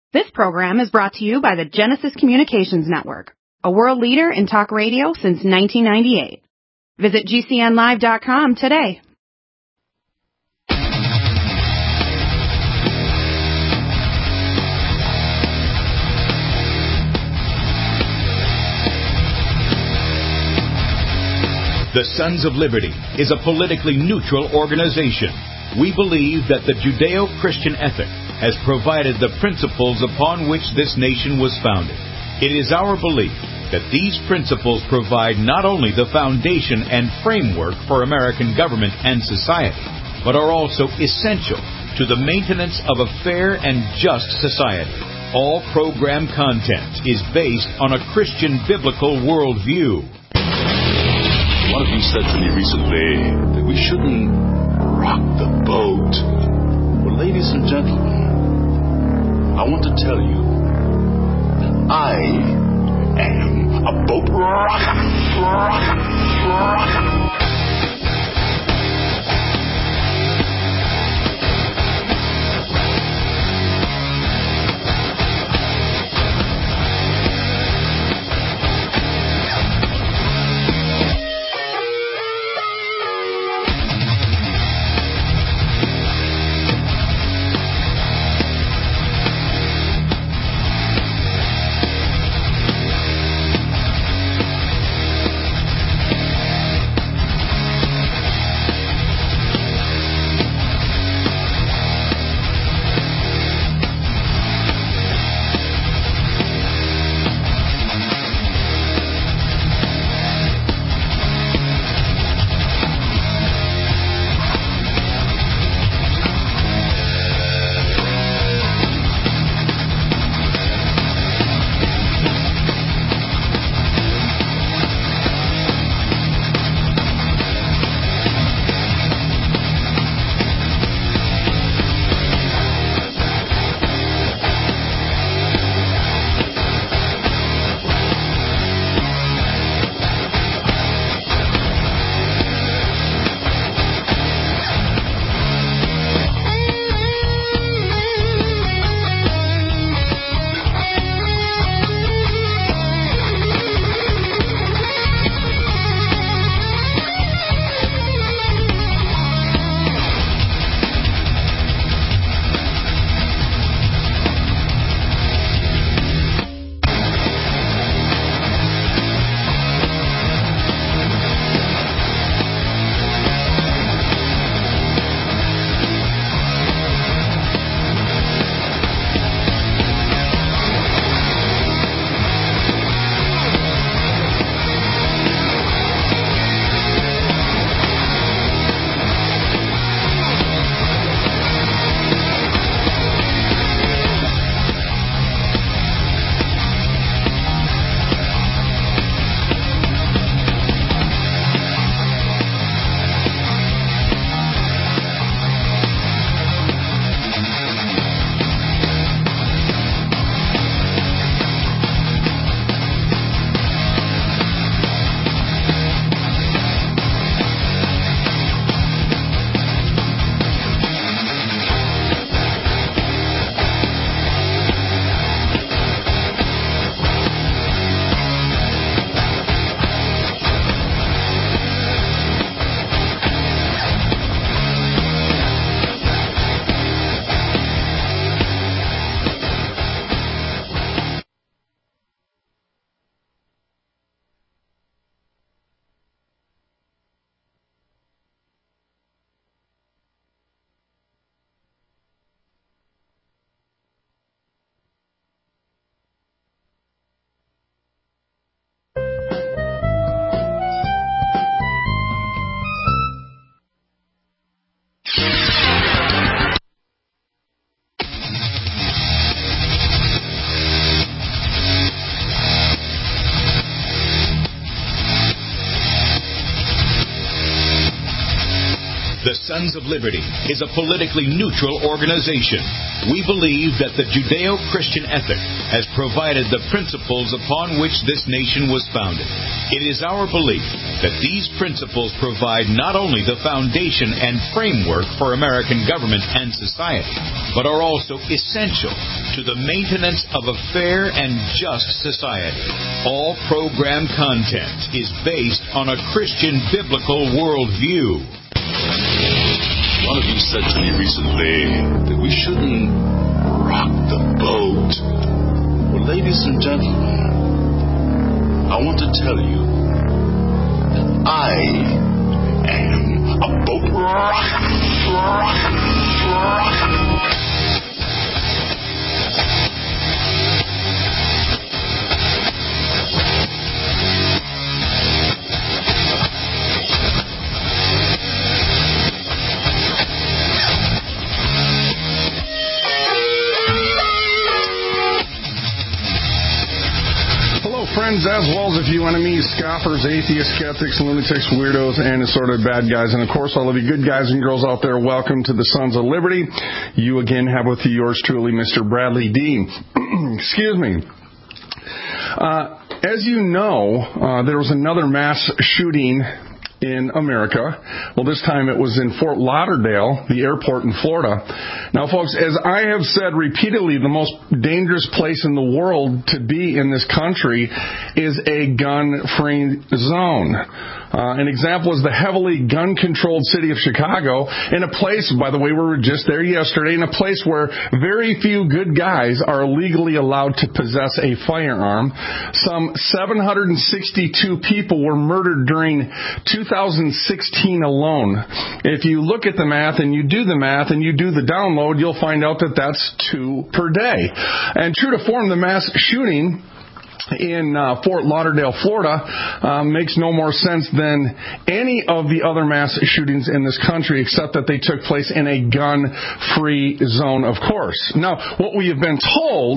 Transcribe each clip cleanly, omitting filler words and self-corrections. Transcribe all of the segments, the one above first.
This program is brought to you by the Genesis Communications Network, a world leader in talk radio since 1998. Visit GCNlive.com today. The Sons of Liberty is a politically neutral organization. We believe that the Judeo-Christian ethic has provided the principles upon which this nation was founded. It is our belief that these principles provide not only the foundation and framework for American government and society, but are also essential to the maintenance of a fair and just society. All program content is based on a Christian biblical worldview. One of you said to me recently that we shouldn't rock the boat. Well, ladies and gentlemen, I want to tell you that I am a boat rocker. Sons of Liberty is a politically neutral organization. We believe that the Judeo-Christian ethic has provided the principles upon which this nation was founded. It is our belief that these principles provide not only the foundation and framework for American government and society, but are also essential to the maintenance of a fair and just society. All program content is based on a Christian biblical worldview. One of you said to me recently that we shouldn't rock the boat. Well, ladies and gentlemen, I want to tell you that I am a boat rocker. Friends, as well as a few enemies, scoffers, atheists, skeptics, lunatics, weirdos, and assorted bad guys. And of course, all of you good guys and girls out there, welcome to the Sons of Liberty. You again have with you yours truly, Mr. Bradley D. Excuse me. As you know, there was another mass shooting in America. Well, this time it was in Fort Lauderdale, the airport in Florida. Now, folks, as I have said repeatedly, the most dangerous place in the world to be in this country is a gun-free zone. An example is the heavily gun-controlled city of Chicago, in a place, by the way, we were just there yesterday, in a place where very few good guys are legally allowed to possess a firearm. Some 762 people were murdered during 2016 alone. If you look at the math and you do the math and you do the download, you'll find out that that's 2 per day. And true to form, the mass shooting in Fort Lauderdale, Florida, makes no more sense than any of the other mass shootings in this country, except that they took place in a gun-free zone, of course. Now, what we have been told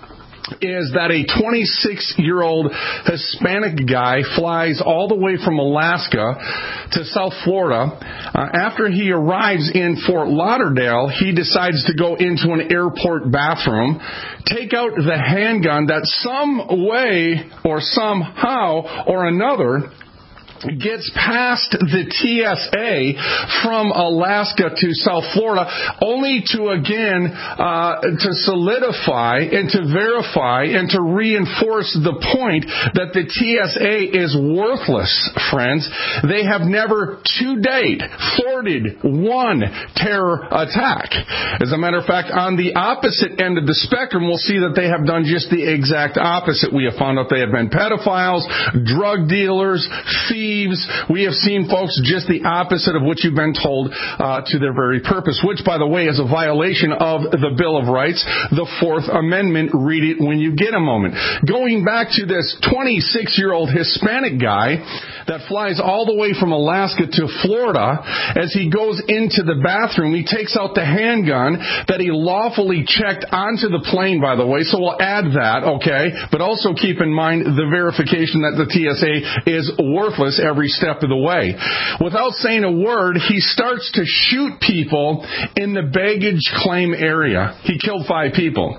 is that a 26-year-old Hispanic guy flies all the way from Alaska to South Florida. After he arrives in Fort Lauderdale, he decides to go into an airport bathroom, take out the handgun that some way or somehow or another gets past the TSA from Alaska to South Florida, only to again to solidify and to verify and to reinforce the point that the TSA is worthless, friends. They have never to date thwarted one terror attack. As a matter of fact, on the opposite end of the spectrum, we'll see that they have done just the exact opposite. We have found out they have been pedophiles, drug dealers, thieves. We have seen, folks, just the opposite of what you've been told to their very purpose, which, by the way, is a violation of the Bill of Rights, the Fourth Amendment. Read it when you get a moment. Going back to this 26-year-old Hispanic guy that flies all the way from Alaska to Florida, as he goes into the bathroom, he takes out the handgun that he lawfully checked onto the plane, by the way, so we'll add that, okay? But also keep in mind the verification that the TSA is worthless every step of the way. Without saying a word, he starts to shoot people in the baggage claim area. He killed 5 people.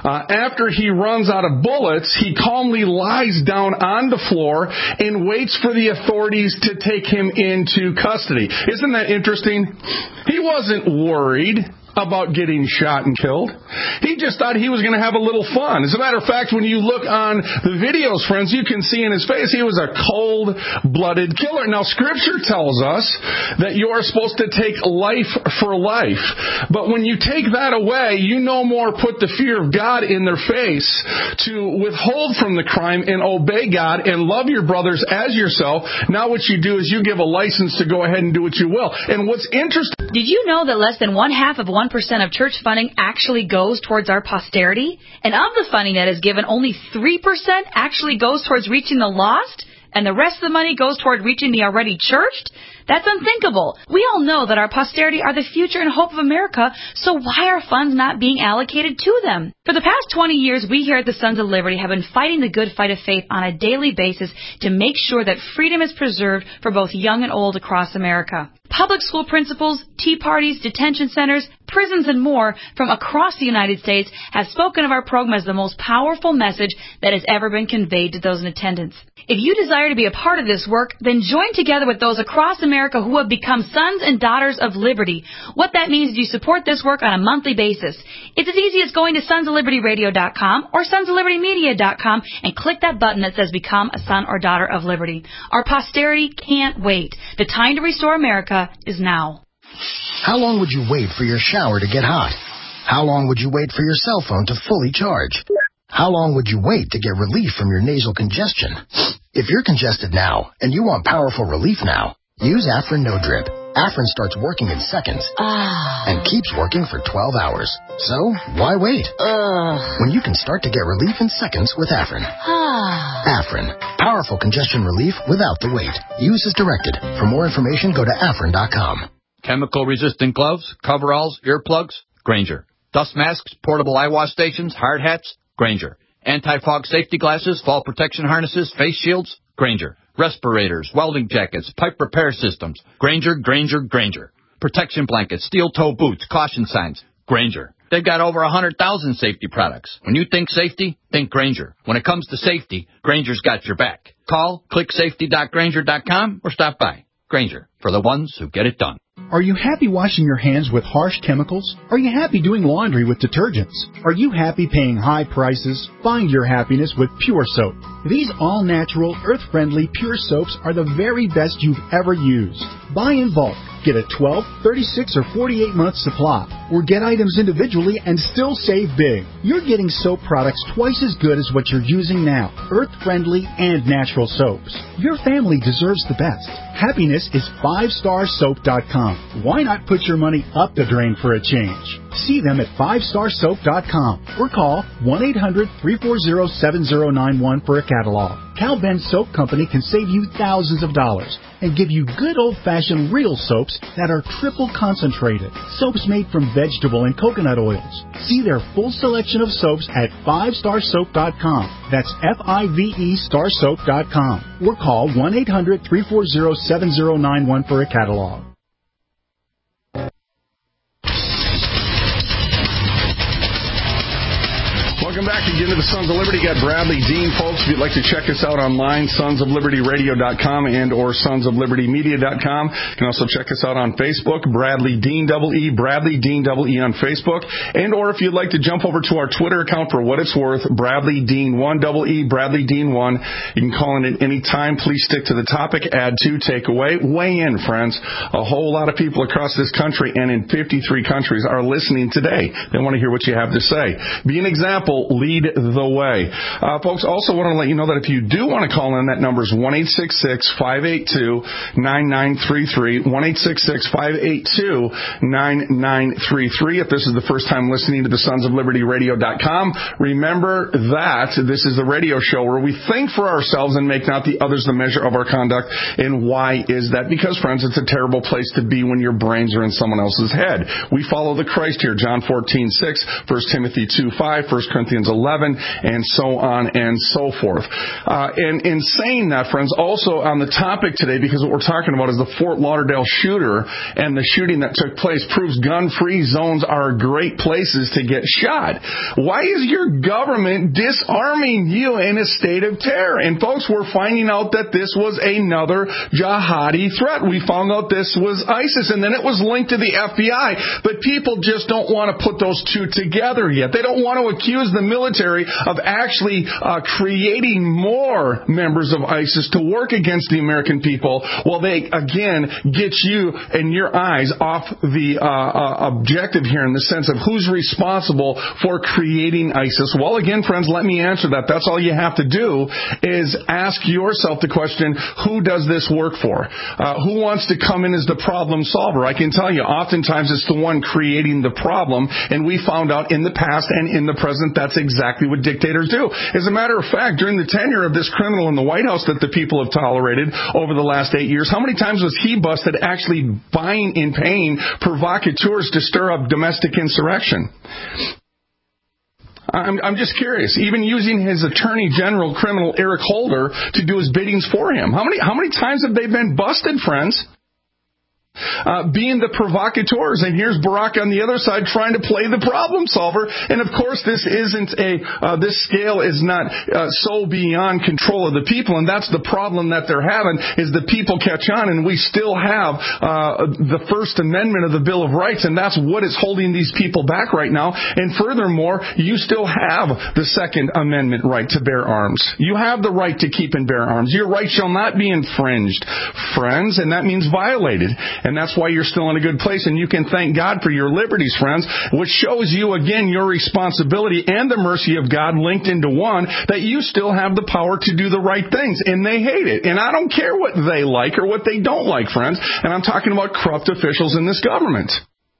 After he runs out of bullets, he calmly lies down on the floor and waits for the authorities to take him into custody. Isn't that interesting? He wasn't worried about getting shot and killed. He just thought he was going to have a little fun. As a matter of fact, when you look on the videos, friends, you can see in his face he was a cold-blooded killer. Now, Scripture tells us that you are supposed to take life for life. But when you take that away, you no more put the fear of God in their face to withhold from the crime and obey God and love your brothers as yourself. Now what you do is you give a license to go ahead and do what you will. And what's interesting... Did you know that less than 1/2 of 1% of church funding actually goes towards our posterity? And of the funding that is given, only 3% actually goes towards reaching the lost? and the rest of the money goes toward reaching the already churched? That's unthinkable. We all know that our posterity are the future and hope of America, so why are funds not being allocated to them? For the past 20 years, we here at the Sons of Liberty have been fighting the good fight of faith on a daily basis to make sure that freedom is preserved for both young and old across America. Public school principals, tea parties, detention centers, prisons, and more from across the United States have spoken of our program as the most powerful message that has ever been conveyed to those in attendance. If you desire to be a part of this work, then join together with those across America who have become sons and daughters of liberty. What that means is you support this work on a monthly basis. It's as easy as going to sonsoflibertyradio.com or sonsoflibertymedia.com and click that button that says Become a Son or Daughter of Liberty. Our posterity can't wait. The time to restore America is now. How long would you wait for your shower to get hot? How long would you wait for your cell phone to fully charge? How long would you wait to get relief from your nasal congestion? If you're congested now and you want powerful relief now, use Afrin No Drip. Afrin starts working in seconds and keeps working for 12 hours. So, why wait? When you can start to get relief in seconds with Afrin. Afrin. Powerful congestion relief without the wait. Use as directed. For more information, go to Afrin.com. Chemical-resistant gloves, coveralls, earplugs, Grainger. Dust masks, portable eye wash stations, hard hats, Grainger. Anti-fog safety glasses, fall protection harnesses, face shields, Grainger. Respirators, welding jackets, pipe repair systems, Grainger, Grainger, Grainger. Protection blankets, steel-toe boots, caution signs, Grainger. They've got over 100,000 safety products. When you think safety, think Grainger. When it comes to safety, Grainger's got your back. Call, click safety.grainger.com, or stop by. Grainger, for the ones who get it done. Are you happy washing your hands with harsh chemicals? Are you happy doing laundry with detergents? Are you happy paying high prices? Find your happiness with Pure Soap. These all-natural, earth-friendly Pure Soaps are the very best you've ever used. Buy in bulk. Get a 12, 36, or 48-month supply. Or get items individually and still save big. You're getting soap products twice as good as what you're using now. Earth-friendly and natural soaps. Your family deserves the best. Happiness is 5starsoap.com. Why not put your money up the drain for a change? See them at 5starsoap.com or call 1-800-340-7091 for a catalog. Cal Ben Soap Company can save you thousands of dollars and give you good old-fashioned real soaps that are triple concentrated. Soaps made from vegetable and coconut oils. See their full selection of soaps at 5starsoap.com. That's F-I-V-E starsoap.com. Or call 1-800-340-7091 for a catalog. Welcome back again to the Sons of Liberty. Got Bradley Dean, folks. If you'd like to check us out online, sonsoflibertyradio.com and or sonsoflibertymedia.com. You can also check us out on Facebook, Bradley Dean EE, Bradley Dean EE on Facebook. And or if you'd like to jump over to our Twitter account for what it's worth, Bradley Dean 1 EE, Bradley Dean 1. You can call in at any time. Please stick to the topic, add to, take away. Weigh in, friends. A whole lot of people across this country and in 53 countries are listening today. They want to hear what you have to say. Be an example. Lead the way. Folks, also want to let you know that if you do want to call in, that number is 1-866-582-9933, 1-866-582-9933. If this is the first time listening to the sonsoflibertyradio.com, remember that this is the radio show where we think for ourselves and make not the others the measure of our conduct. And why is that? Because, friends, it's a terrible place to be when your brains are in someone else's head. We follow the Christ here, John 14:6, 1 Timothy 2:5, 1 Corinthians 11, and so on and so forth. And in saying that, friends, also on the topic today, because what we're talking about is the Fort Lauderdale shooter and the shooting that took place proves gun-free zones are great places to get shot. Why is your government disarming you in a state of terror? And folks, we're finding out that this was another jihadi threat. We found out this was ISIS, and then it was linked to the FBI. But people just don't want to put those two together yet. They don't want to accuse the military of actually creating more members of ISIS to work against the American people while they, again, get you and your eyes off the objective here in the sense of who's responsible for creating ISIS. Well, again, friends, let me answer that. That's all you have to do is ask yourself the question, who does this work for? Who wants to come in as the problem solver? I can tell you, oftentimes it's the one creating the problem, and we found out in the past and in the present that's That's exactly what dictators do. As a matter of fact, during the tenure of this criminal in the White House that the people have tolerated over the last 8 years, how many times was he busted actually buying and paying provocateurs to stir up domestic insurrection? I'm just curious. Even using his Attorney General criminal Eric Holder to do his biddings for him. How many times have they been busted, friends? Being the provocateurs, and here's Barack on the other side trying to play the problem solver. And of course, this scale is not so beyond control of the people, and that's the problem that they're having, is the people catch on, and we still have the First Amendment of the Bill of Rights, and that's what is holding these people back right now. And furthermore, you still have the Second Amendment right to bear arms. You have the right to keep and bear arms. Your right shall not be infringed, friends, and that means violated. And that's why you're still in a good place, and you can thank God for your liberties, friends, which shows you, again, your responsibility and the mercy of God linked into one, that you still have the power to do the right things, and they hate it. And I don't care what they like or what they don't like, friends, and I'm talking about corrupt officials in this government.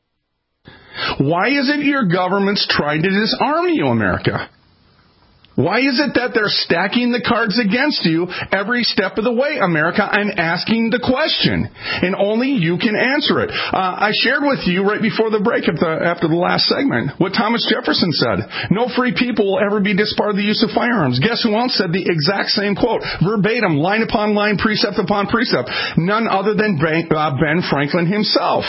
Why is it your government's trying to disarm you, America? Why is it that they're stacking the cards against you every step of the way, America? I'm asking the question, and only you can answer it. I shared with you right before the break after the last segment what Thomas Jefferson said. No free people will ever be disbarred the use of firearms. Guess who else said the exact same quote? Verbatim, line upon line, precept upon precept. None other than Ben Franklin himself.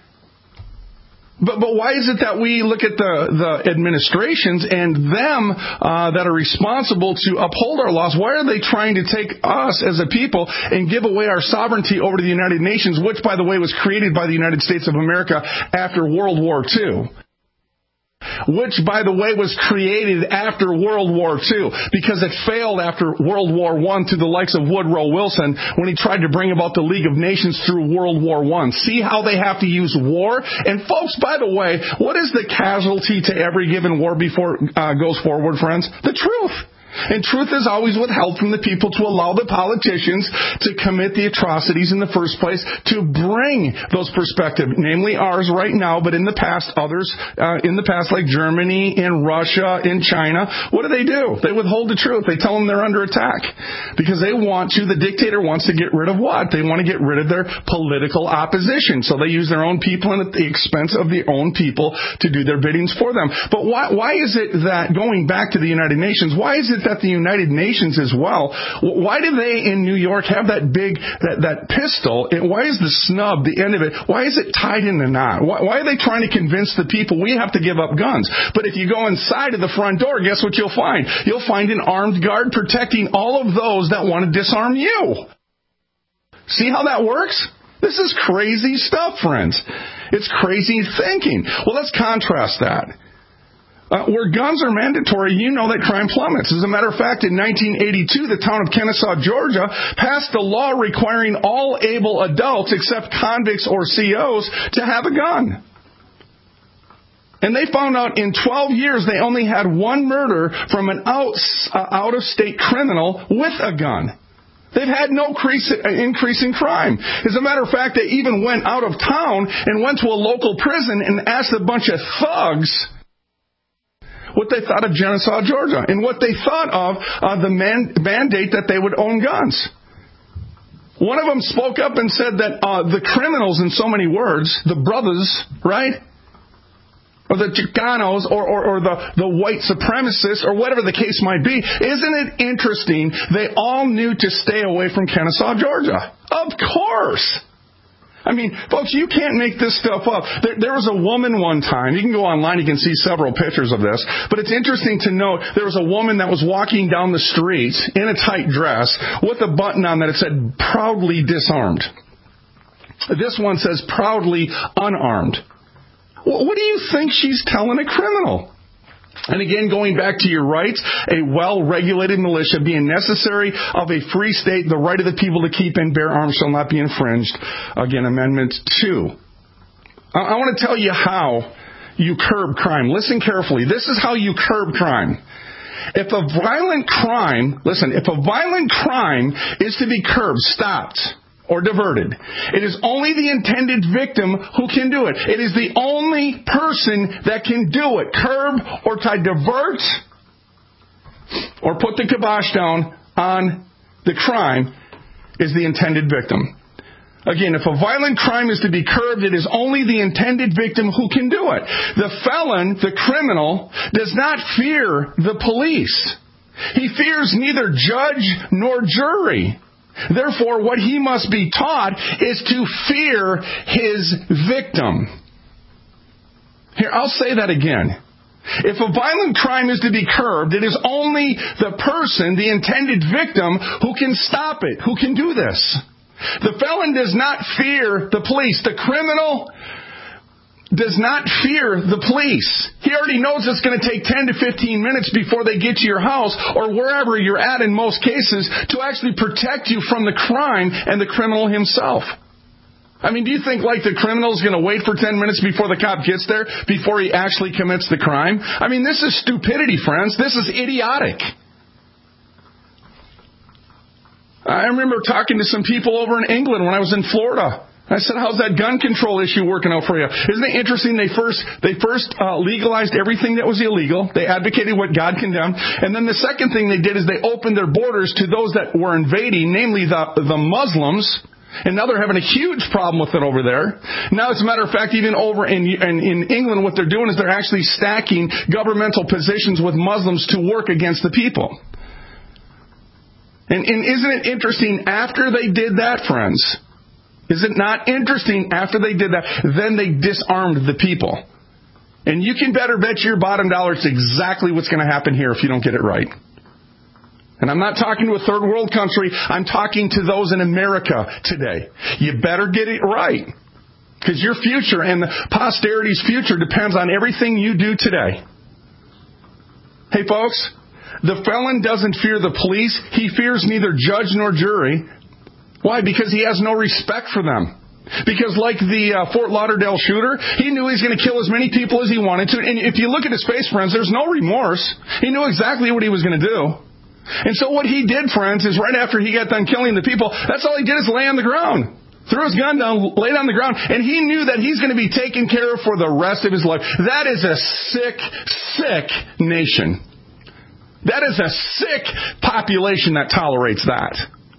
But why is it that we look at the administrations and them that are responsible to uphold our laws? Why are they trying to take us as a people and give away our sovereignty over to the United Nations, which, by the way, was created by the United States of America after World War II? Which, by the way, was created after World War II because it failed after World War I to the likes of Woodrow Wilson when he tried to bring about the League of Nations through World War I. See how they have to use war? And folks, by the way, what is the casualty to every given war before it goes forward, friends? The truth. And truth is always withheld from the people to allow the politicians to commit the atrocities in the first place, to bring those perspectives, namely ours right now, but in the past, others in the past, like Germany and Russia and China. What do? They withhold the truth. They tell them they're under attack because the dictator wants to get rid of what? They want to get rid of their political opposition. So they use their own people and at the expense of their own people to do their biddings for them. But why is it that, going back to the United Nations, why is it that the United Nations as well, why do they in New York have that big, that pistol? And why is the snub, the end of it, why is it tied in a knot? Why are they trying to convince the people we have to give up guns? But if you go inside of the front door, guess what you'll find? You'll find an armed guard protecting all of those that want to disarm you. See how that works? This is crazy stuff, friends. It's crazy thinking. Well, let's contrast that. Where guns are mandatory, you know that crime plummets. As a matter of fact, in 1982, the town of Kennesaw, Georgia, passed a law requiring all able adults, except convicts or COs, to have a gun. And they found out in 12 years they only had one murder from an out-of-state criminal with a gun. They've had no increase in crime. As a matter of fact, they even went out of town and went to a local prison and asked a bunch of thugs what they thought of Kennesaw, Georgia, and what they thought of the mandate that they would own guns. One of them spoke up and said that the criminals, in so many words, the brothers, right, or the Chicanos, or the white supremacists, or whatever the case might be, isn't it interesting? They all knew to stay away from Kennesaw, Georgia. Of course. I mean, folks, you can't make this stuff up. There was a woman one time. You can go online. You can see several pictures of this. But it's interesting to note there was a woman that was walking down the street in a tight dress with a button on that it said, "Proudly disarmed." This one says, "Proudly unarmed." What do you think she's telling a criminal? And again, going back to your rights, a well-regulated militia being necessary of a free state, the right of the people to keep and bear arms shall not be infringed. Again, Amendment 2. I want to tell you how you curb crime. Listen carefully. This is how you curb crime. If a violent crime is to be curbed, stopped, or diverted, it is only the intended victim who can do it. It is the only person that can do it. Curb or to divert or put the kibosh down on the crime is the intended victim. Again, if a violent crime is to be curbed, it is only the intended victim who can do it. The felon, the criminal, does not fear the police. He fears neither judge nor jury. Therefore, what he must be taught is to fear his victim. Here, I'll say that again. If a violent crime is to be curbed, it is only the person, the intended victim, who can stop it, who can do this. The felon does not fear the police. The criminal does not fear the police. He already knows it's going to take 10 to 15 minutes before they get to your house or wherever you're at in most cases to actually protect you from the crime and the criminal himself. I mean, do you think like the criminal is going to wait for 10 minutes before the cop gets there before he actually commits the crime? I mean, this is stupidity, friends. This is idiotic. I remember talking to some people over in England when I was in Florida. I said, how's that gun control issue working out for you? Isn't it interesting? They first legalized everything that was illegal. They advocated what God condemned. And then the second thing they did is they opened their borders to those that were invading, namely the Muslims. And now they're having a huge problem with it over there. Now, as a matter of fact, even over in England, what they're doing is they're actually stacking governmental positions with Muslims to work against the people. And isn't it interesting, after they did that, friends, is it not interesting after they did that, then they disarmed the people? And you can better bet your bottom dollar it's exactly what's going to happen here if you don't get it right. And I'm not talking to a third world country. I'm talking to those in America today. You better get it right. Because your future and the posterity's future depends on everything you do today. Hey, folks, the felon doesn't fear the police. He fears neither judge nor jury. Why? Because he has no respect for them. Because like the Fort Lauderdale shooter, he knew he was going to kill as many people as he wanted to. And if you look at his face, friends, there's no remorse. He knew exactly what he was going to do. And so what he did, friends, is right after he got done killing the people, that's all he did is lay on the ground. Threw his gun down, laid on the ground, and he knew that he's going to be taken care of for the rest of his life. That is a sick, sick nation. That is a sick population that tolerates that.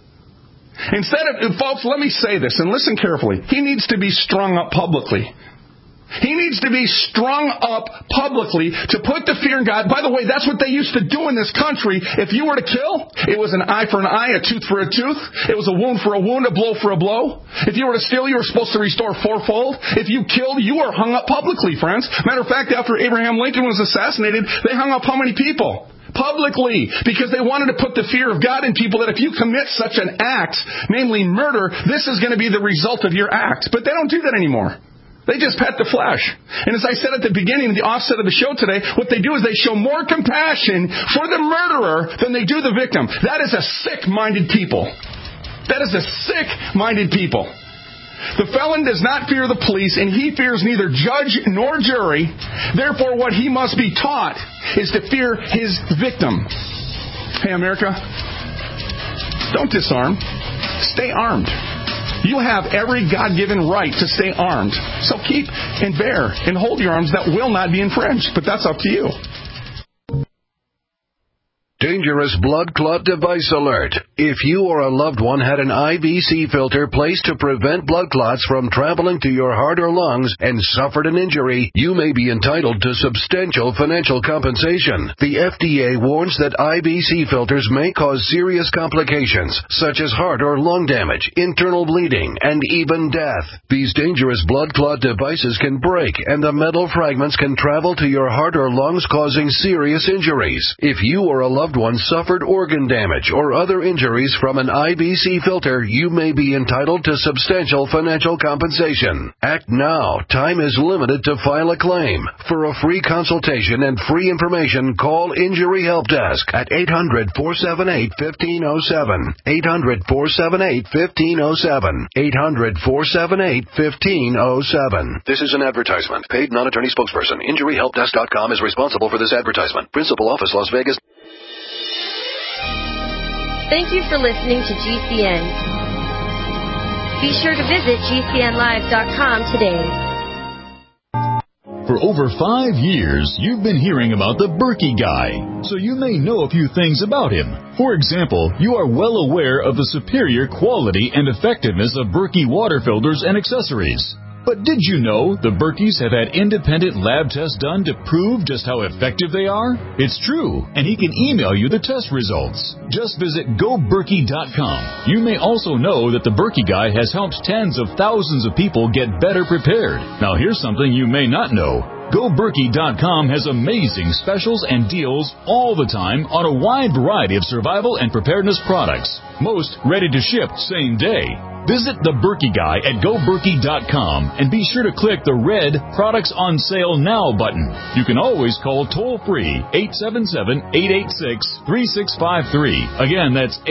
Folks, let me say this, and listen carefully. He needs to be strung up publicly. He needs to be strung up publicly to put the fear in God. By the way, that's what they used to do in this country. If you were to kill, it was an eye for an eye, a tooth for a tooth. It was a wound for a wound, a blow for a blow. If you were to steal, you were supposed to restore fourfold. If you killed, you were hung up publicly, friends. Matter of fact, after Abraham Lincoln was assassinated, they hung up how many people? Publicly, because they wanted to put the fear of God in people that if you commit such an act, namely murder, this is going to be the result of your act. But they don't do that anymore. They just pet the flesh. And as I said at the beginning, the offset of the show today, what they do is they show more compassion for the murderer than they do the victim. That is a sick-minded people. That is a sick-minded people. The felon does not fear the police, and he fears neither judge nor jury. Therefore, what he must be taught is to fear his victim. Hey, America, don't disarm. Stay armed. You have every God-given right to stay armed. So keep and bear and hold your arms that will not be infringed. But that's up to you. Dangerous blood clot device alert. If you or a loved one had an IVC filter placed to prevent blood clots from traveling to your heart or lungs and suffered an injury, you may be entitled to substantial financial compensation. The FDA warns that IVC filters may cause serious complications, such as heart or lung damage, internal bleeding, and even death. These dangerous blood clot devices can break, and the metal fragments can travel to your heart or lungs, causing serious injuries. If you or a loved one suffered organ damage or other injuries from an IVC filter, you may be entitled to substantial financial compensation. Act now. Time is limited to file a claim. For a free consultation and free information, call Injury Help Desk at 800-478-1507. 800-478-1507. 800-478-1507. This is an advertisement. Paid non-attorney spokesperson. InjuryHelpDesk.com is responsible for this advertisement. Principal office, Las Vegas. Thank you for listening to GCN. Be sure to visit GCNlive.com today. For over 5 years, you've been hearing about the Berkey Guy, so you may know a few things about him. For example, you are well aware of the superior quality and effectiveness of Berkey water filters and accessories. But did you know the Berkeys have had independent lab tests done to prove just how effective they are? It's true, and he can email you the test results. Just visit GoBerkey.com. You may also know that the Berkey Guy has helped tens of thousands of people get better prepared. Now here's something you may not know. GoBerkey.com has amazing specials and deals all the time on a wide variety of survival and preparedness products. Most ready to ship same day. Visit the Berkey Guy at GoBerkey.com and be sure to click the red Products on Sale Now button. You can always call toll-free 877-886-3653. Again, that's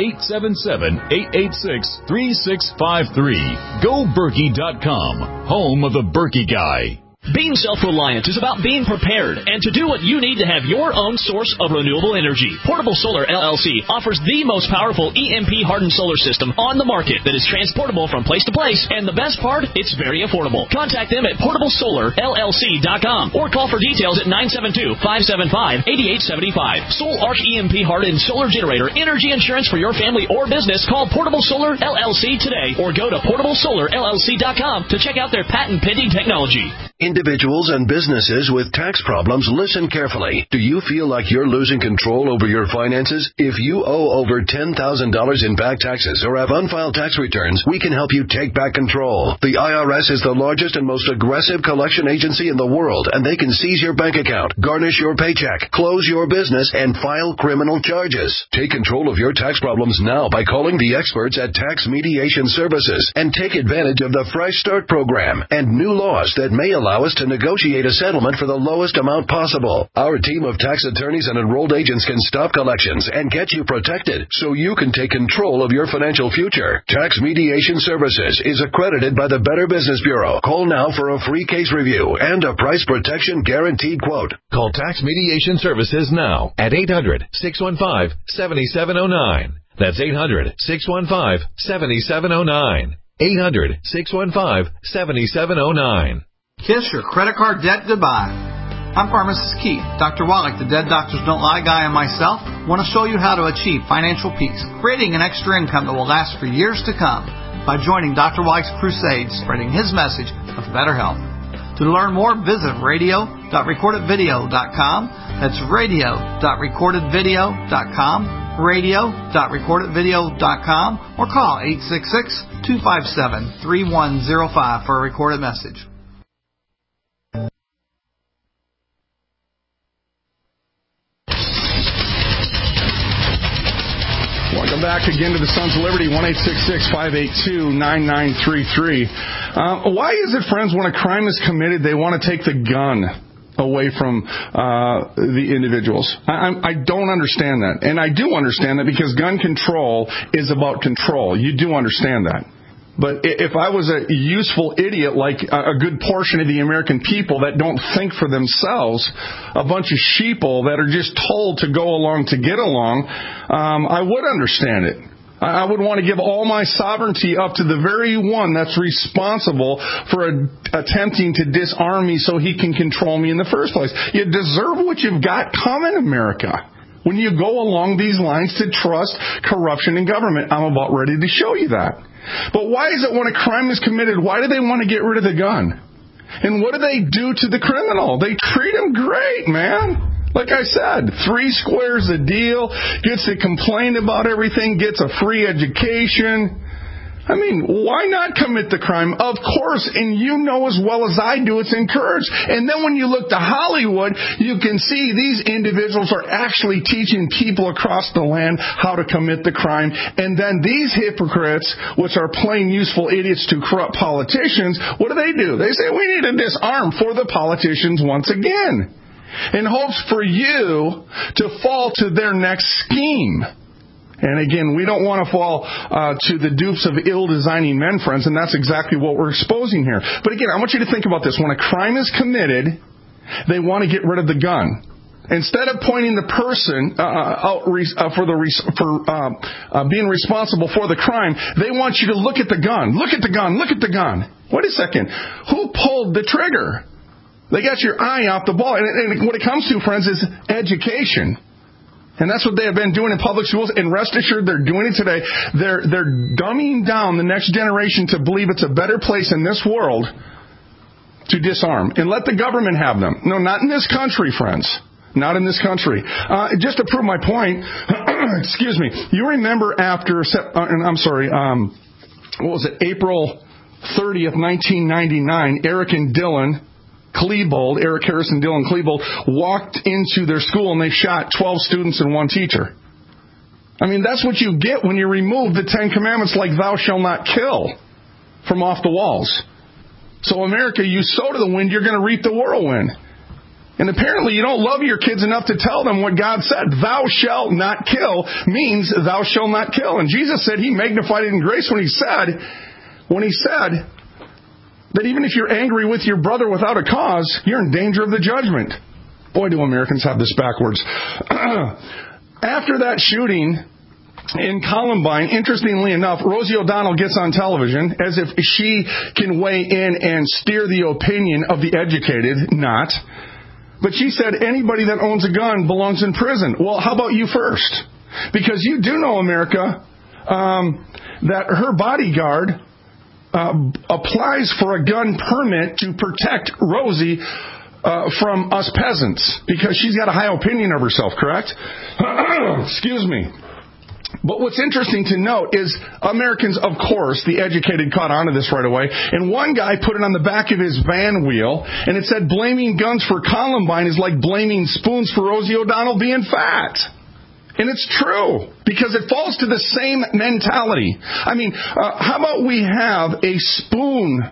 877-886-3653. GoBerkey.com, home of the Berkey Guy. Being self-reliant is about being prepared and to do what you need to have your own source of renewable energy. Portable Solar LLC offers the most powerful EMP-hardened solar system on the market that is transportable from place to place, and the best part, it's very affordable. Contact them at portablesolarllc.com or call for details at 972-575-8875. Soul Arc EMP-hardened solar generator energy insurance for your family or business. Call Portable Solar LLC today or go to portablesolarllc.com to check out their patent-pending technology. Individuals and businesses with tax problems, listen carefully. Do you feel like you're losing control over your finances? If you owe over $10,000 in back taxes or have unfiled tax returns, we can help you take back control. The IRS is the largest and most aggressive collection agency in the world, and they can seize your bank account, garnish your paycheck, close your business, and file criminal charges. Take control of your tax problems now by calling the experts at Tax Mediation Services and take advantage of the Fresh Start program and new laws that may allow us to negotiate a settlement for the lowest amount possible. Our team of tax attorneys and enrolled agents can stop collections and get you protected so you can take control of your financial future. Tax Mediation Services is accredited by the Better Business Bureau. Call now for a free case review and a price protection guaranteed quote. Call Tax Mediation Services now at 800-615-7709. That's 800-615-7709. 800-615-7709. Kiss your credit card debt goodbye. I'm Pharmacist Keith. Dr. Wallach, the Dead Doctors Don't Lie guy, and myself want to show you how to achieve financial peace, creating an extra income that will last for years to come by joining Dr. Wallach's crusade, spreading his message of better health. To learn more, visit radio.recordedvideo.com. That's radio.recordedvideo.com, radio.recordedvideo.com, or call 866-257-3105 for a recorded message. Welcome back again to the Sons of Liberty, 1-866-582-9933. Why is it, friends, when a crime is committed, they want to take the gun away from the individuals? I don't understand that. And I do understand that because gun control is about control. You do understand that. But if I was a useful idiot like a good portion of the American people that don't think for themselves, a bunch of sheeple that are just told to go along to get along, I would understand it. I would want to give all my sovereignty up to the very one that's responsible for attempting to disarm me so he can control me in the first place. You deserve what you've got coming, America. When you go along these lines to trust corruption in government, I'm about ready to show you that. But why is it when a crime is committed, why do they want to get rid of the gun? And what do they do to the criminal? They treat him great, man. Like I said, 3 squares a deal, gets to complain about everything, gets a free education. I mean, why not commit the crime? Of course, and you know as well as I do, it's encouraged. And then when you look to Hollywood, you can see these individuals are actually teaching people across the land how to commit the crime. And then these hypocrites, which are plain useful idiots to corrupt politicians, what do? They say, we need to disarm for the politicians once again, in hopes for you to fall to their next scheme. And again, we don't want to fall to the dupes of ill-designing men, friends, and that's exactly what we're exposing here. But again, I want you to think about this. When a crime is committed, they want to get rid of the gun. Instead of pointing the person out for being responsible for the crime, they want you to look at the gun. Look at the gun. Look at the gun. Wait a second. Who pulled the trigger? They got your eye off the ball. And what it comes to, friends, is education. And that's what they have been doing in public schools. And rest assured, they're doing it today. They're dumbing down the next generation to believe it's a better place in this world to disarm. And let the government have them. No, not in this country, friends. Not in this country. Just to prove my point, excuse me, you remember after, April 30th, 1999, Eric Harris and Dylan Klebold walked into their school and they shot 12 students and one teacher. I mean, that's what you get when you remove the 10 Commandments like thou shalt not kill from off the walls. So America, you sow to the wind, you're going to reap the whirlwind. And apparently you don't love your kids enough to tell them what God said. Thou shalt not kill means thou shalt not kill. And Jesus said he magnified it in grace when he said that even if you're angry with your brother without a cause, you're in danger of the judgment. Boy, do Americans have this backwards. After that shooting in Columbine, interestingly enough, Rosie O'Donnell gets on television as if she can weigh in and steer the opinion of the educated. Not. But she said anybody that owns a gun belongs in prison. Well, how about you first? Because you do know, America, that her bodyguard applies for a gun permit to protect Rosie from us peasants because she's got a high opinion of herself, correct? Excuse me. But what's interesting to note is Americans, of course, the educated caught on to this right away. And one guy put it on the back of his van wheel, and it said, blaming guns for Columbine is like blaming spoons for Rosie O'Donnell being fat. And it's true, because it falls to the same mentality. I mean, how about we have a spoon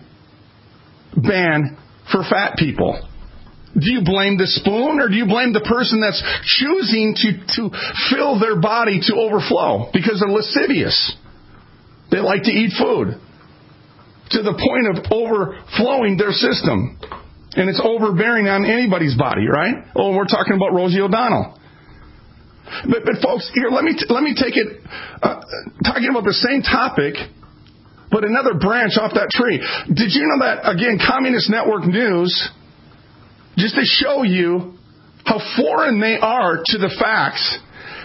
ban for fat people? Do you blame the spoon, or do you blame the person that's choosing to fill their body to overflow because they're lascivious? They like to eat food to the point of overflowing their system. And it's overbearing on anybody's body, right? Oh, we're talking about Rosie O'Donnell. But folks, here, let me take it, talking about the same topic, but another branch off that tree. Did you know that, again, Communist Network News, just to show you how foreign they are to the facts,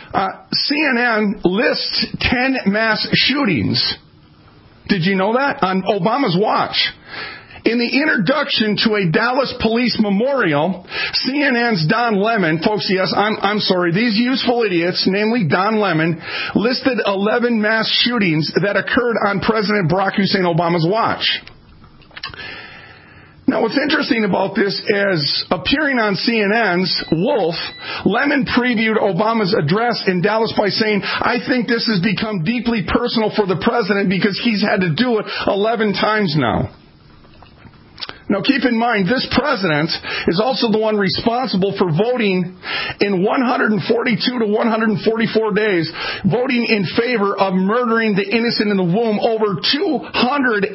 CNN lists 10 mass shootings. Did you know that? On Obama's watch. In the introduction to a Dallas police memorial, CNN's Don Lemon, folks, yes, I'm sorry, these useful idiots, namely Don Lemon, listed 11 mass shootings that occurred on President Barack Hussein Obama's watch. Now, what's interesting about this is, appearing on CNN's Wolf, Lemon previewed Obama's address in Dallas by saying, I think this has become deeply personal for the president because he's had to do it 11 times now. Now, keep in mind, this president is also the one responsible for voting in 142 to 144 days, voting in favor of murdering the innocent in the womb over 242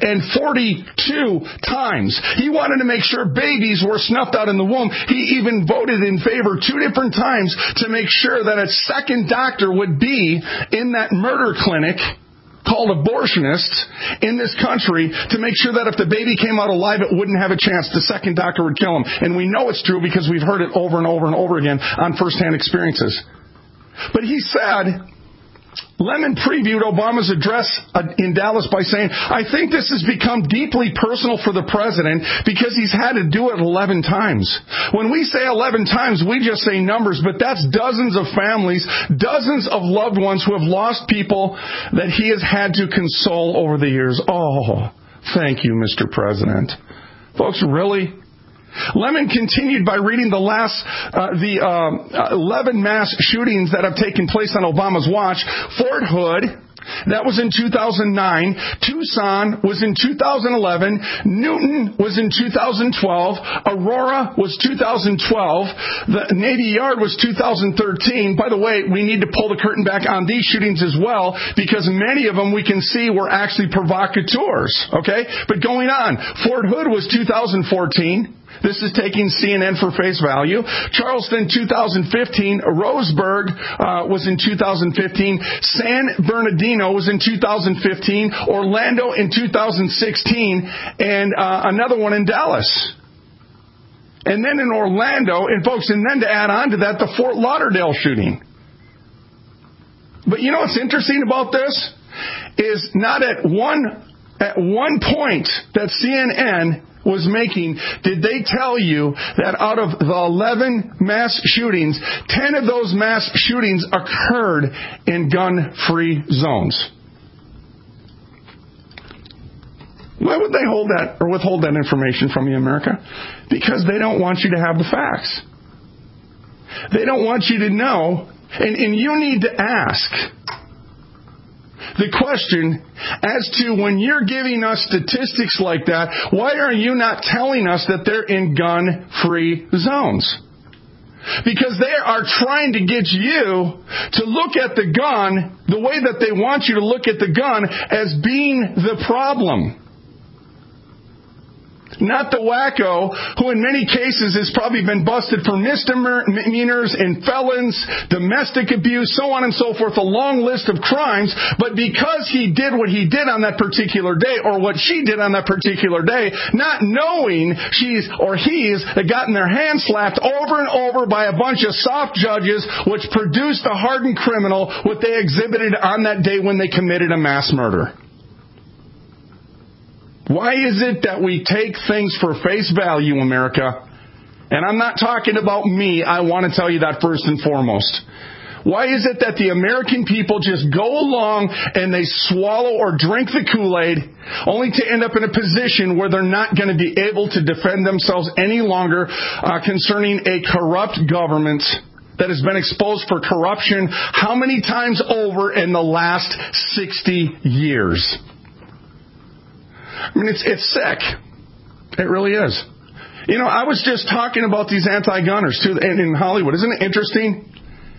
times. He wanted to make sure babies were snuffed out in the womb. He even voted in favor 2 different times to make sure that a second doctor would be in that murder clinic called abortionists in this country to make sure that if the baby came out alive, it wouldn't have a chance. The second doctor would kill him. And we know it's true because we've heard it over and over and over again on firsthand experiences. But he said, Lemon previewed Obama's address in Dallas by saying, I think this has become deeply personal for the president because he's had to do it 11 times. When we say 11 times, we just say numbers, but that's dozens of families, dozens of loved ones who have lost people that he has had to console over the years. Oh, thank you, Mr. President. Folks, really? Lemon continued by reading the 11 mass shootings that have taken place on Obama's watch. Fort Hood, that was in 2009. Tucson was in 2011. Newton was in 2012. Aurora was 2012. The Navy Yard was 2013. By the way, we need to pull the curtain back on these shootings as well because many of them we can see were actually provocateurs. Okay? But going on, Fort Hood was 2014. This is taking CNN for face value. Charleston, 2015. Roseburg was in 2015. San Bernardino was in 2015. Orlando in 2016. And another one in Dallas. and then in Orlando, and folks, and then to add on to that, the Fort Lauderdale shooting. But you know what's interesting about this? Is not at one point that CNN was making, did they tell you that out of the 11 mass shootings, 10 of those mass shootings occurred in gun-free zones? Why would they hold that or withhold that information from you, America? Because they don't want you to have the facts. They don't want you to know, and you need to ask the question as to when you're giving us statistics like that, why are you not telling us that they're in gun-free zones? Because they are trying to get you to look at the gun the way that they want you to look at the gun, as being the problem. Not the wacko who in many cases has probably been busted for misdemeanors and felons, domestic abuse, so on and so forth, a long list of crimes. But because he did what he did on that particular day, or what she did on that particular day, not knowing she's or he's gotten their hands slapped over and over by a bunch of soft judges, which produced a hardened criminal, what they exhibited on that day when they committed a mass murder. Why is it that we take things for face value, America? And I'm not talking about me. I want to tell you that first and foremost. Why is it that the American people just go along and they swallow or drink the Kool-Aid only to end up in a position where they're not going to be able to defend themselves any longer concerning a corrupt government that has been exposed for corruption how many times over in the last 60 years? I mean, it's sick. It really is. You know, I was just talking about these anti-gunners, too, in Hollywood. Isn't it interesting?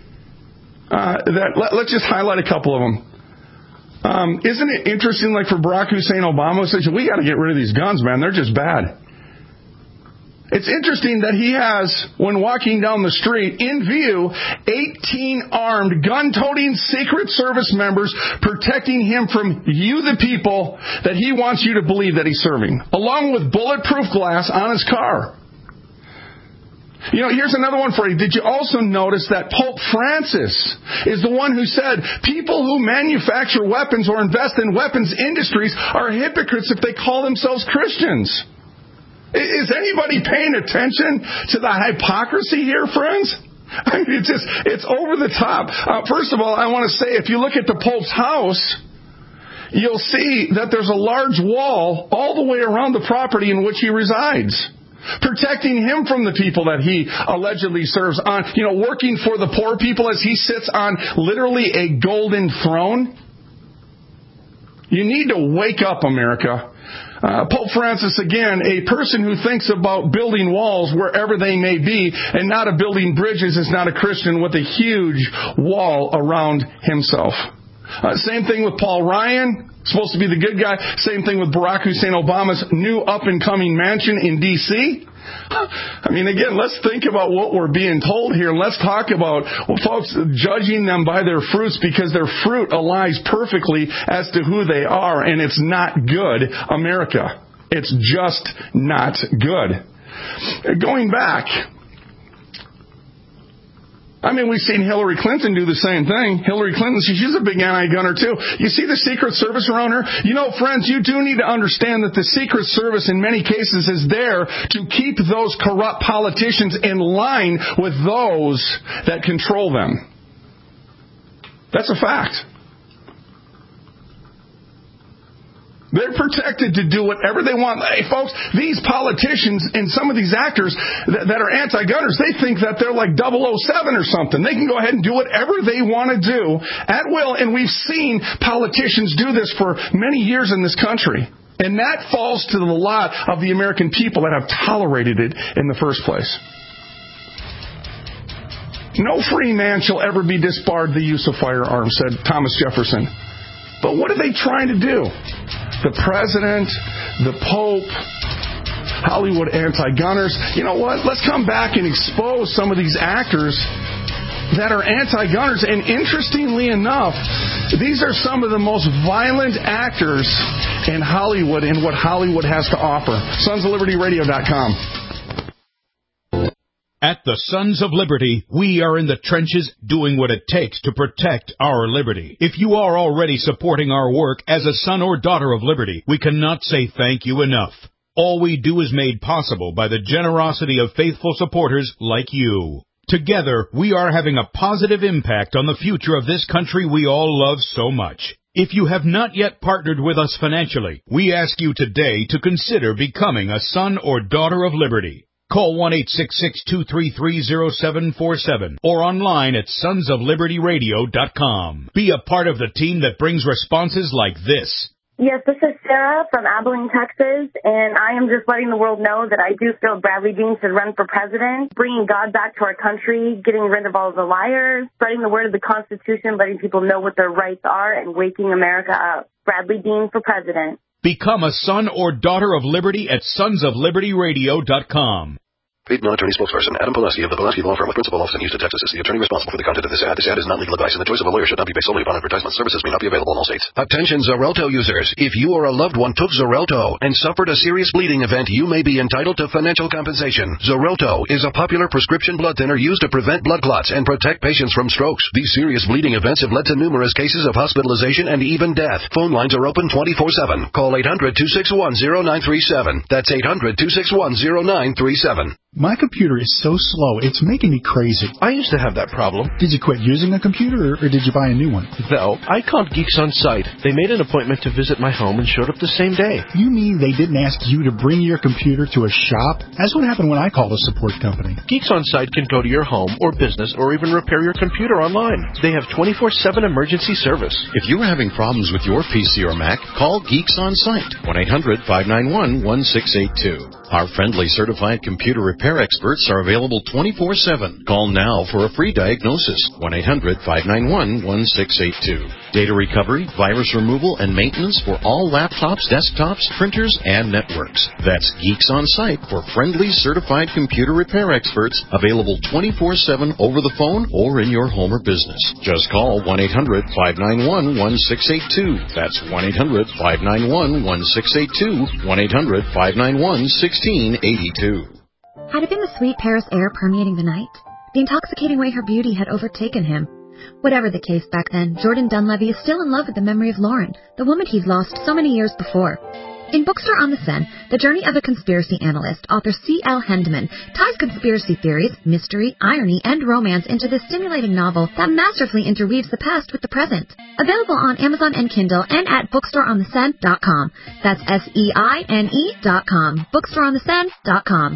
Let's just highlight a couple of them. Isn't it interesting, like for Barack Hussein Obama, says, we got to get rid of these guns, man. They're just bad. It's interesting that he has, when walking down the street, in view, 18 armed, gun-toting Secret Service members protecting him from you, the people, that he wants you to believe that he's serving, along with bulletproof glass on his car. You know, here's another one for you. Did you also notice that Pope Francis is the one who said people who manufacture weapons or invest in weapons industries are hypocrites if they call themselves Christians? Is anybody paying attention to the hypocrisy here, friends? I mean, it's over the top. First of all, I want to say, if you look at the Pope's house, you'll see that there's a large wall all the way around the property in which he resides, protecting him from the people that he allegedly serves on, working for the poor people as he sits on literally a golden throne. You need to wake up, America. Pope Francis, again, a person who thinks about building walls wherever they may be and not of building bridges, is not a Christian, with a huge wall around himself. Same thing with Paul Ryan, supposed to be the good guy. Same thing with Barack Hussein Obama's new up-and-coming mansion in D.C. I mean, again, let's think about what we're being told here. Let's talk about, folks, judging them by their fruits, because their fruit aligns perfectly as to who they are, and it's not good, America. It's just not good. Going back, I mean, we've seen Hillary Clinton do the same thing. Hillary Clinton, she's a big anti-gunner too. You see the Secret Service around her? You know, friends, you do need to understand that the Secret Service in many cases is there to keep those corrupt politicians in line with those that control them. That's a fact. They're protected to do whatever they want. Hey, folks, these politicians and some of these actors that are anti-gunners, they think that they're like 007 or something. They can go ahead and do whatever they want to do at will. And we've seen politicians do this for many years in this country. And that falls to the lot of the American people that have tolerated it in the first place. No free man shall ever be disbarred the use of firearms, said Thomas Jefferson. But what are they trying to do? The president, the Pope, Hollywood anti-gunners. You know what? Let's come back and expose some of these actors that are anti-gunners. And interestingly enough, these are some of the most violent actors in Hollywood and what Hollywood has to offer. SonsOfLibertyRadio.com. At the Sons of Liberty, we are in the trenches doing what it takes to protect our liberty. If you are already supporting our work as a son or daughter of liberty, we cannot say thank you enough. All we do is made possible by the generosity of faithful supporters like you. Together, we are having a positive impact on the future of this country we all love so much. If you have not yet partnered with us financially, we ask you today to consider becoming a son or daughter of liberty. Call 1-866-233-0747 or online at sonsoflibertyradio.com. Be a part of the team that brings responses like this. Yes, this is Sarah from Abilene, Texas, and I am just letting the world know that I do feel Bradley Dean should run for president, bringing God back to our country, getting rid of all the liars, spreading the word of the Constitution, letting people know what their rights are, and waking America up. Bradley Dean for president. Become a son or daughter of liberty at sonsoflibertyradio.com. Paid non-attorney spokesperson Adam Pileski of the Pileski Law Firm with principal office in Houston, Texas is the attorney responsible for the content of this ad. This ad is not legal advice, and the choice of a lawyer should not be based solely upon advertisement. Services may not be available in all states. Attention Xarelto users. If you or a loved one took Xarelto and suffered a serious bleeding event, you may be entitled to financial compensation. Xarelto is a popular prescription blood thinner used to prevent blood clots and protect patients from strokes. These serious bleeding events have led to numerous cases of hospitalization and even death. Phone lines are open 24/7. Call 800-261-0937. That's 800-261-0937. My computer is so slow, it's making me crazy. I used to have that problem. Did you quit using a computer, or did you buy a new one? No, I called Geeks On Site. They made an appointment to visit my home and showed up the same day. You mean they didn't ask you to bring your computer to a shop? That's what happened when I called a support company. Geeks On Site can go to your home or business or even repair your computer online. They have 24/7 emergency service. If you're having problems with your PC or Mac, call Geeks On Site, 1-800-591-1682. Our friendly certified computer repair experts are available 24/7. Call now for a free diagnosis, 1-800-591-1682. Data recovery, virus removal, and maintenance for all laptops, desktops, printers, and networks. That's Geeks On Site for friendly certified computer repair experts, available 24/7 over the phone or in your home or business. Just call 1-800-591-1682. That's 1-800-591-1682, 1-800-591-1682. Had it been the sweet Paris air permeating the night? The intoxicating way her beauty had overtaken him? Whatever the case back then, Jordan Dunleavy is still in love with the memory of Lauren, the woman he'd lost so many years before. In Bookstore on the Seine, the journey of a conspiracy analyst, author C.L. Hendeman ties conspiracy theories, mystery, irony, and romance into this stimulating novel that masterfully interweaves the past with the present. Available on Amazon and Kindle and at bookstoreontheseine.com. That's SEINE.com. Bookstoreontheseine.com.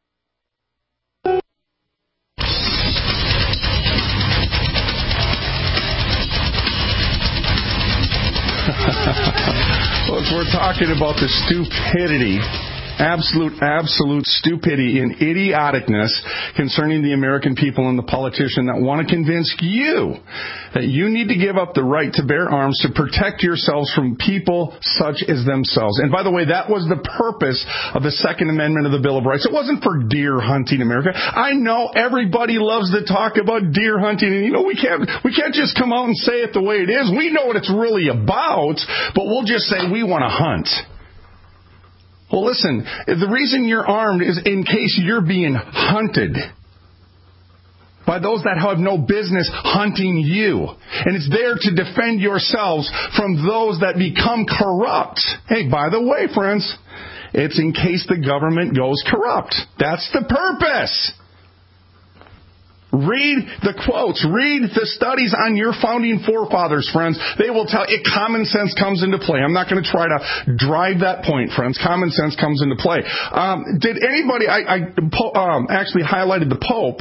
Folks, we're talking about the stupidity, absolute stupidity and idioticness concerning the American people and the politician that want to convince you that you need to give up the right to bear arms to protect yourselves from people such as themselves. And by the way, that was the purpose of the Second Amendment of the Bill of Rights. It wasn't for deer hunting America. I know everybody loves to talk about deer hunting, and we can't just come out and say it the way it is. We know what it's really about, but we'll just say we want to hunt. Well, listen, the reason you're armed is in case you're being hunted by those that have no business hunting you. And it's there to defend yourselves from those that become corrupt. Hey, by the way, friends, it's in case the government goes corrupt. That's the purpose. Read the quotes. Read the studies on your founding forefathers, friends. They will tell you common sense comes into play. I'm not going to try to drive that point, friends. Common sense comes into play. Did anybody, I actually highlighted the Pope.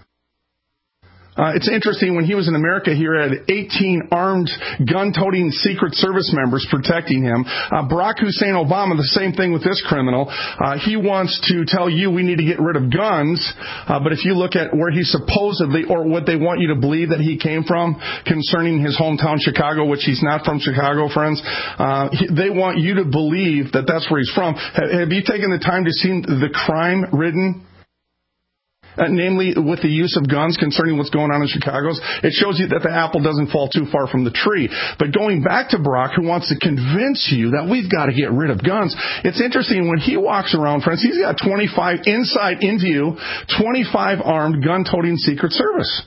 It's interesting, when he was in America, he had 18 armed, gun-toting Secret Service members protecting him. Barack Hussein Obama, the same thing with this criminal. He wants to tell you we need to get rid of guns, but if you look at where he supposedly, or what they want you to believe that he came from concerning his hometown, Chicago, which he's not from Chicago, friends, they want you to believe that that's where he's from. Have you taken the time to see the crime-ridden namely with the use of guns concerning what's going on in Chicago, it shows you that the apple doesn't fall too far from the tree. But going back to Brock, who wants to convince you that we've got to get rid of guns, it's interesting when he walks around, friends, he's got 25 inside in view, 25 armed gun-toting Secret Service.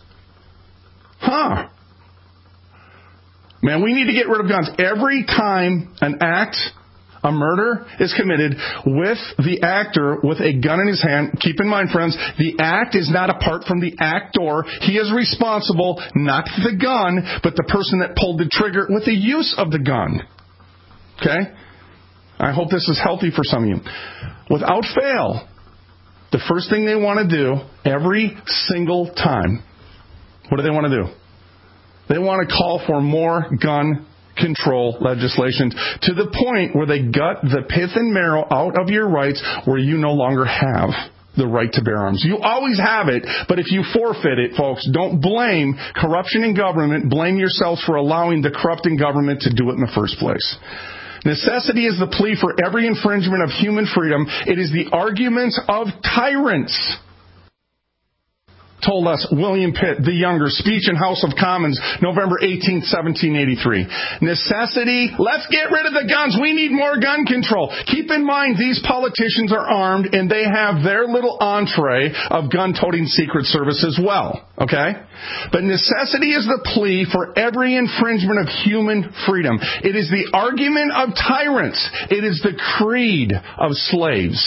Man, we need to get rid of guns. Every time an act, a murder is committed with the actor with a gun in his hand, keep in mind, friends, the act is not apart from the actor. He is responsible, not the gun, but the person that pulled the trigger with the use of the gun. Okay? I hope this is healthy for some of you. Without fail, the first thing they want to do every single time, what do they want to do? They want to call for more gun control legislation to the point where they gut the pith and marrow out of your rights where you no longer have the right to bear arms. You always have it, but if you forfeit it, folks, don't blame corruption in government. Blame yourselves for allowing the corrupting government to do it in the first place. Necessity is the plea for every infringement of human freedom. It is the arguments of tyrants, told us William Pitt, the Younger, speech in House of Commons, November 18, 1783. Necessity, let's get rid of the guns. We need more gun control. Keep in mind, these politicians are armed and they have their little entree of gun-toting Secret Service as well. Okay? But necessity is the plea for every infringement of human freedom. It is the argument of tyrants. It is the creed of slaves.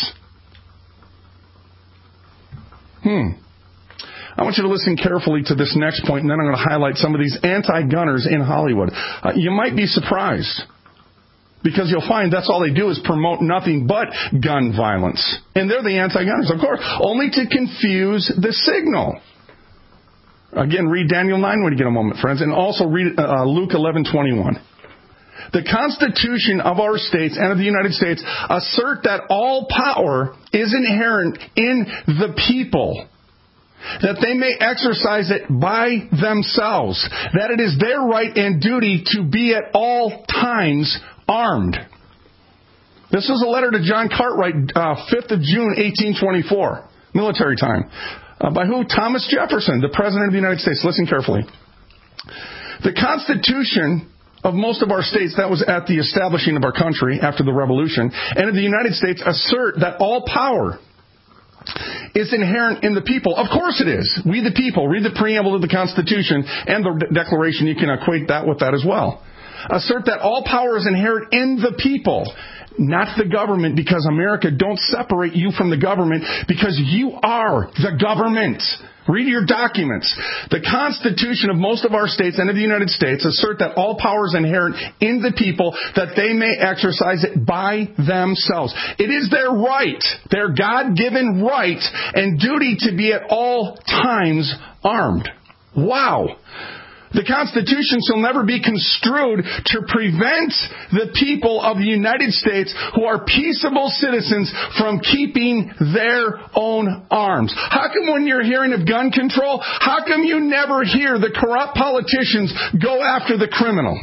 I want you to listen carefully to this next point, and then I'm going to highlight some of these anti-gunners in Hollywood. You might be surprised, because you'll find that's all they do is promote nothing but gun violence. And they're the anti-gunners, of course, only to confuse the signal. Again, read Daniel 9 when you get a moment, friends, and also read Luke 11:21. The Constitution of our states and of the United States assert that all power is inherent in the people, that they may exercise it by themselves, that it is their right and duty to be at all times armed. This is a letter to John Cartwright, 5th of June, 1824, military time. By who? Thomas Jefferson, the President of the United States. Listen carefully. The Constitution of most of our states, that was at the establishing of our country after the Revolution, and of the United States assert that all power is inherent in the people. Of course it is. We the people. Read the preamble to the Constitution and the Declaration. You can equate that with that as well. Assert that all power is inherent in the people, not the government, because America don't separate you from the government, because you are the government. Read your documents. The Constitution of most of our states and of the United States assert that all power is inherent in the people, that they may exercise it by themselves. It is their right, their God-given right and duty to be at all times armed. Wow. The Constitution shall never be construed to prevent the people of the United States who are peaceable citizens from keeping their own arms. How come when you're hearing of gun control, how come you never hear the corrupt politicians go after the criminal?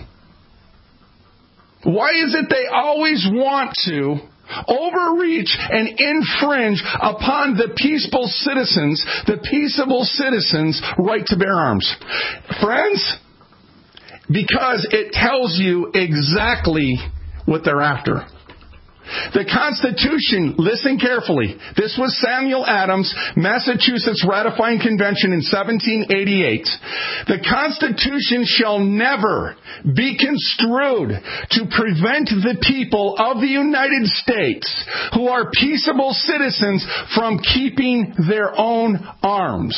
Why is it they always want to overreach and infringe upon the peaceable citizens' right to bear arms? Friends, because it tells you exactly what they're after. The Constitution, listen carefully. This was Samuel Adams, Massachusetts ratifying convention in 1788. The Constitution shall never be construed to prevent the people of the United States who are peaceable citizens from keeping their own arms.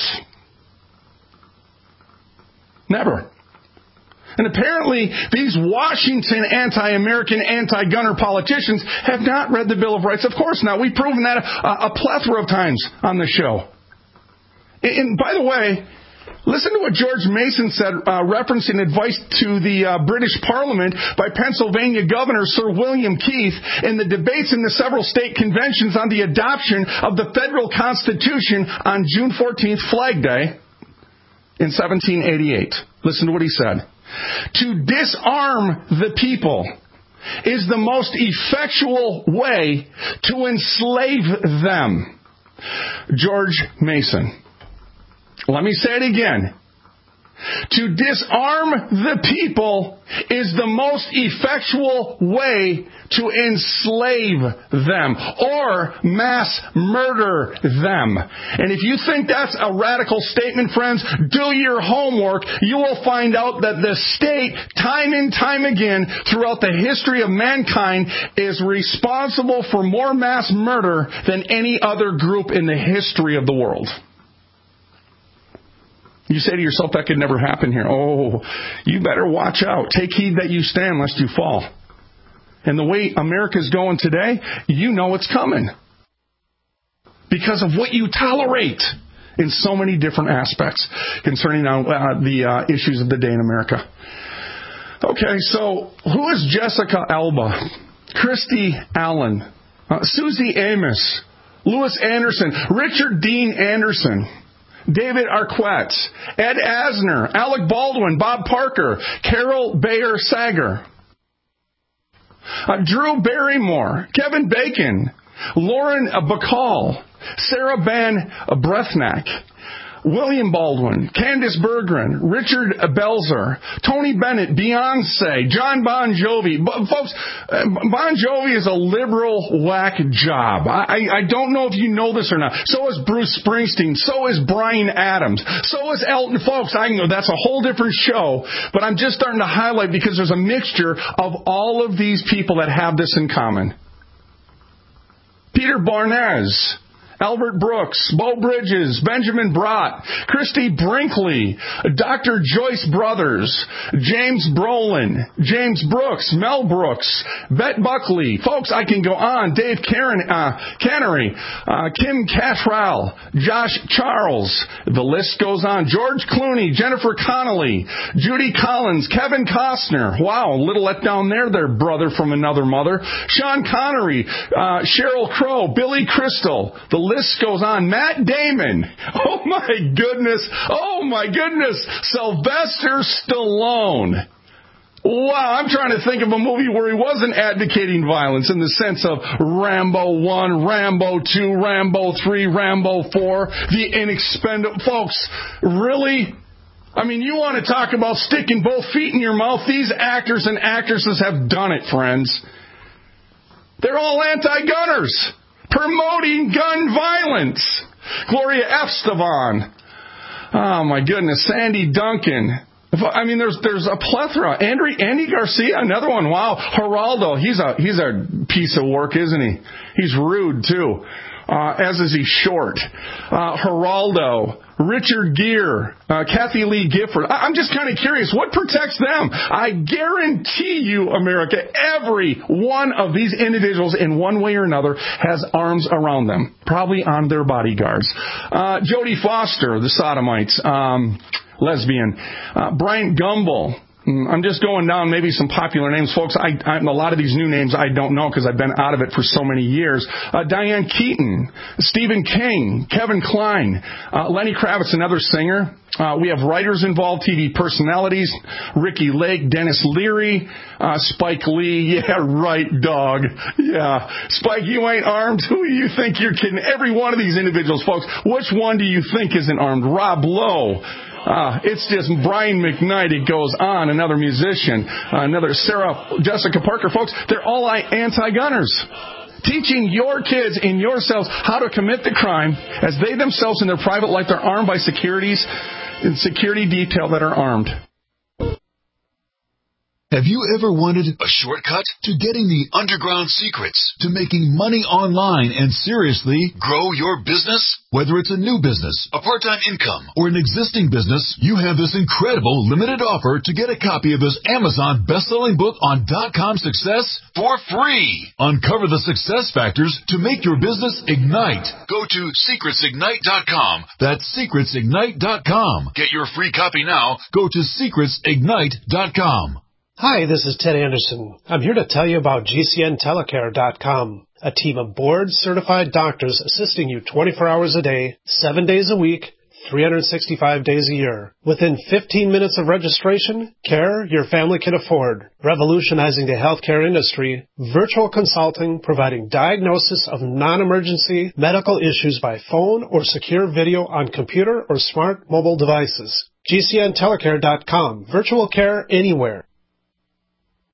Never. And apparently, these Washington anti-American, anti-gunner politicians have not read the Bill of Rights. Of course not. We've proven that a plethora of times on the show. And by the way, listen to what George Mason said, referencing advice to the British Parliament by Pennsylvania Governor Sir William Keith in the debates in the several state conventions on the adoption of the federal Constitution on June 14th, Flag Day, in 1788. Listen to what he said. To disarm the people is the most effectual way to enslave them. George Mason. Let me say it again. To disarm the people is the most effectual way to enslave them or mass murder them. And if you think that's a radical statement, friends, do your homework. You will find out that the state, time and time again, throughout the history of mankind, is responsible for more mass murder than any other group in the history of the world. You say to yourself, that could never happen here. Oh, you better watch out. Take heed that you stand lest you fall. And the way America's going today, you know it's coming. Because of what you tolerate in so many different aspects concerning the issues of the day in America. Okay, so who is Jessica Alba? Christy Allen? Susie Amos? Louis Anderson? Richard Dean Anderson? David Arquette, Ed Asner, Alec Baldwin, Bob Parker, Carol Bayer Sager, Drew Barrymore, Kevin Bacon, Lauren Bacall, Sarah Van Brethnack, William Baldwin, Candace Berggren, Richard Belzer, Tony Bennett, Beyonce, John Bon Jovi. Folks, Bon Jovi is a liberal whack job. I don't know if you know this or not. So is Bruce Springsteen. So is Bryan Adams. So is Elton. Folks, I know that's a whole different show, but I'm just starting to highlight because there's a mixture of all of these people that have this in common. Peter Barnes, Albert Brooks, Bo Bridges, Benjamin Brott, Christy Brinkley, Dr. Joyce Brothers, James Brolin, James Brooks, Mel Brooks, Bet Buckley. Folks, I can go on. Dave Cannery, Kim Cattrall, Josh Charles. The list goes on. George Clooney, Jennifer Connelly, Judy Collins, Kevin Costner. Wow, a little let down there, their brother from another mother. Sean Connery, Sheryl Crow, Billy Crystal. The list goes on. Matt Damon. Oh my goodness. Oh my goodness. Sylvester Stallone. Wow, I'm trying to think of a movie where he wasn't advocating violence in the sense of Rambo 1, Rambo 2, Rambo 3, Rambo 4, The Inexpendible. Folks, really? I mean, you want to talk about sticking both feet in your mouth? These actors and actresses have done it, friends. They're all anti-gunners, promoting gun violence. Gloria Estefan. Oh, my goodness. Sandy Duncan. I mean, there's a plethora. Andy Garcia, another one. Wow. Geraldo, he's a piece of work, isn't he? He's rude, too. As is he short. Geraldo, Richard Gere, Kathy Lee Gifford. I'm just kind of curious, what protects them? I guarantee you, America, every one of these individuals in one way or another has arms around them, probably on their bodyguards. Jodie Foster, the sodomites, lesbian. Bryant Gumbel. I'm just going down maybe some popular names. Folks, a lot of these new names I don't know because I've been out of it for so many years. Diane Keaton, Stephen King, Kevin Kline, Lenny Kravitz, another singer. We have writers involved, TV personalities, Ricky Lake, Dennis Leary, Spike Lee. Yeah, right, dog. Yeah. Spike, you ain't armed. Who do you think you're kidding? Every one of these individuals, folks, which one do you think isn't armed? Rob Lowe. It's just Brian McKnight. It goes on. Another musician, another Sarah Jessica Parker. Folks, they're all anti-gunners. Teaching your kids and yourselves how to commit the crime as they themselves in their private life, they're armed by security detail that are armed. Have you ever wanted a shortcut to getting the underground secrets to making money online and seriously grow your business? Whether it's a new business, a part-time income, or an existing business, you have this incredible limited offer to get a copy of this Amazon best-selling book on .com success for free. Uncover the success factors to make your business ignite. Go to secretsignite.com. That's secretsignite.com. Get your free copy now. Go to secretsignite.com. Hi, this is Ted Anderson. I'm here to tell you about GCNtelecare.com, a team of board-certified doctors assisting you 24 hours a day, 7 days a week, 365 days a year. Within 15 minutes of registration, care your family can afford. Revolutionizing the healthcare industry, virtual consulting providing diagnosis of non-emergency medical issues by phone or secure video on computer or smart mobile devices. GCNtelecare.com. Virtual care anywhere.